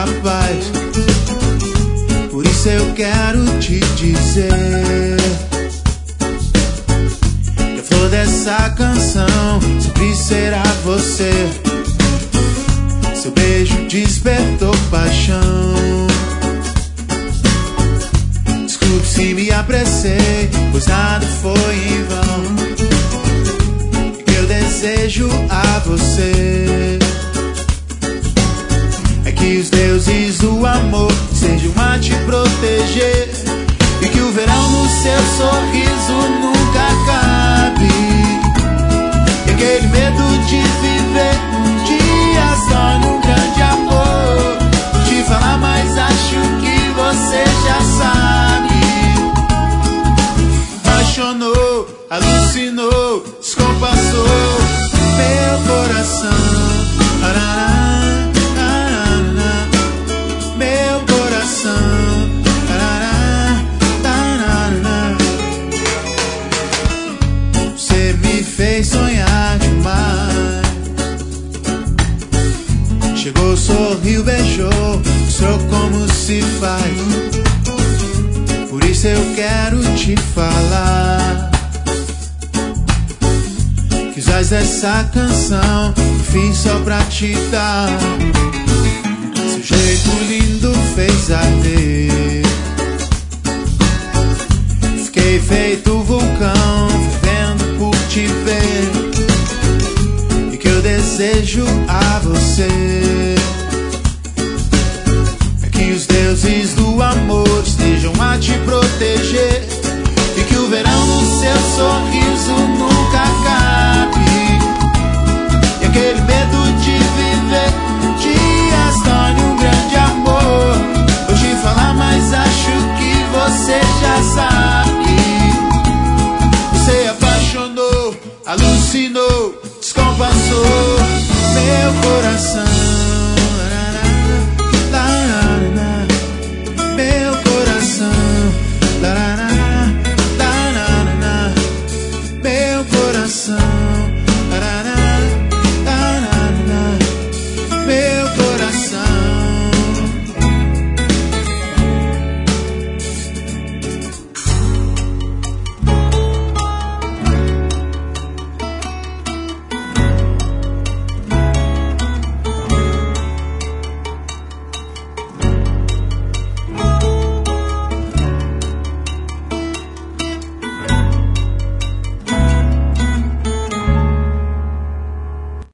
capaz. Por isso eu quero te dizer que a flor dessa canção sempre será você. Seu beijo despertou paixão. Desculpe se me apressei, pois nada foi em vão. O que eu desejo a você é que os deuses do amor sejam a te proteger, e que o verão no seu sorriso nunca acabe. E aquele medo de viver um dia só num grande amor, te falar, mas acho que você já sabe. Apaixonou, alucinou, descompassou meu coração. Meu coração. Você me fez sonhar demais. Chegou, sorriu, beijou, mostrou como se faz. Por isso eu quero te falar que os ais dessa canção fiz só pra te dar. Seu jeito lindo fez arder. Fiquei feito vulcão, vivendo por te ver. E que eu desejo a você é que os deuses do amor estejam a te proteger, e que o verão no seu sorriso nunca acabe. E aquele medo de viver um dia se torne um grande amor. Vou te falar, mas acho que você já sabe. Você apaixonou, alucinou, descompassou meu coração.